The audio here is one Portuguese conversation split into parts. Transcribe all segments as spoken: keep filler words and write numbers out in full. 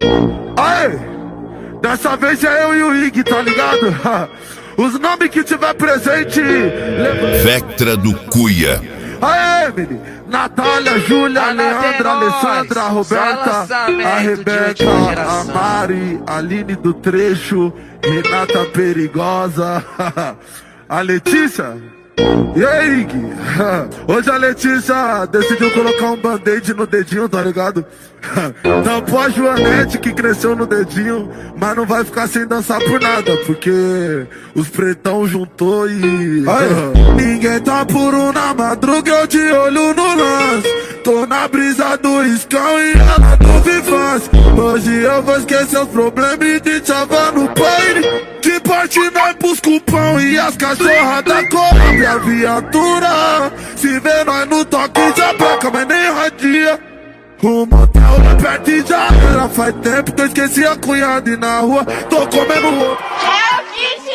Aê! Dessa vez é eu e o Ig, tá ligado? Os nomes que tiver presente. Vectra do Cuia. Aê, menino! Natália, Júlia, Leandra, Alessandra, Roberta, a Rebeca, a Mari, a Aline do Trecho, Renata Perigosa, a Letícia. E aí, Gui? Hoje a Letícia decidiu colocar um band-aid no dedinho, tá ligado? Tampou a Joanete que cresceu no dedinho, mas não vai ficar sem dançar por nada, porque os pretão juntou e... Ninguém tá puro na madruga, eu de olho no lance. Tô na brisa do iscão e ela do Vivaz. Hoje eu vou esquecer os problemas e te chavar no baile. De parte nós pros cupão e as cachorras da corre a viatura. Se vê nós no toque já placa, mas nem radia. O motel lá perto e já era. Faz tempo que eu esqueci a cunhada e na rua tô comendo roupa. É o kit,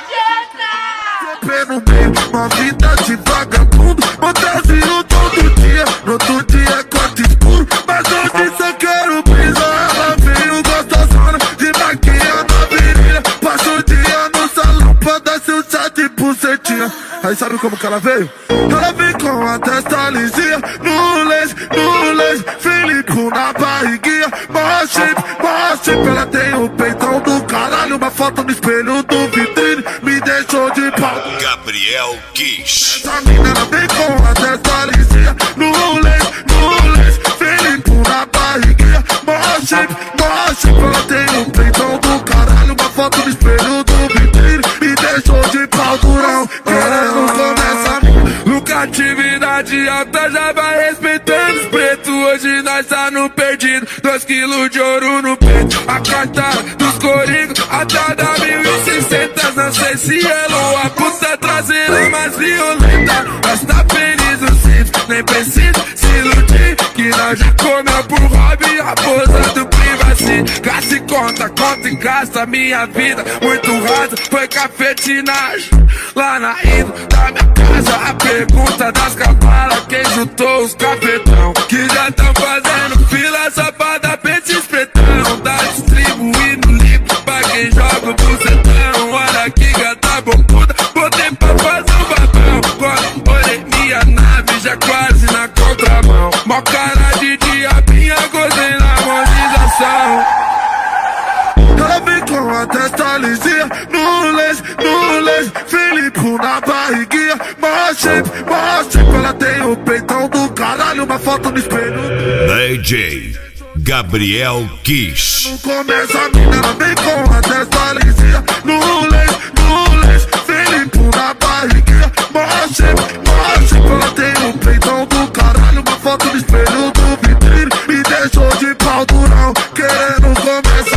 não adianta. Sempre no meio, uma vida de vagabundo. Motelzinho todo dia, no outro dia corte escuro. Mas hoje só quero brisa. Ela veio gostosona de maquinha na virilha. Passa o dia no salão pra dar seu chá de bucetinha. Aí sabe como que ela veio? Ela vem com a testa lisinha, no lace, no lace, Filipe na barriguinha, mó shape, mó shape. Ela tem o peitão do caralho, uma foto no espelho do vitrine, me deixou de pau. Gabriel Kish. Essa mina ela vem com a testa lisinha, no lace, no lace, Filipe na barriguinha, mó shape, mó shape. Ela tem o peitão do caralho, uma foto no espelho do vitrine, me deixou de pau durão. Querendo começar lucratividade alta, já vai respeitando os pretos. Hoje nós tá no perdido, dois quilos de ouro no peito. A carta dos corigos, até da mil e seiscentos. Não sei se ela a puta traseira mais violenta. Nós tá feliz no simples, nem precisa se iludir, que nós já comeu por hobby, raposa do privacy. Gasta e conta, conta e gasta minha vida muito rasa. Foi cafetinagem lá na ida da minha casa. A pergunta das cavalas, quem juntou os cafetão que já tão fazendo fila só pra dar peixe pretão. Tá distribuindo livro pra quem joga o bucetão. Olha que gata bocuda, botei pra fazer um babão. Quando olhei minha nave, já quase na contramão. Mó cara de diabinha, gozei na harmonização. Ela vem com a testa lisinha, no lace, no lace, Filipe na barriguinha, mó shape, mó shape. Ela tem o peitão do caralho, uma foto no espelho. D J Gabriel Kish. Começa a mina, ela vem com a testa lisinha, no lace, no lace, Filipe na barriguinha, mó shape, mó shape. Ela tem o peitão do caralho, uma foto no espelho do vitrine, me deixou de pau durão. Querendo começar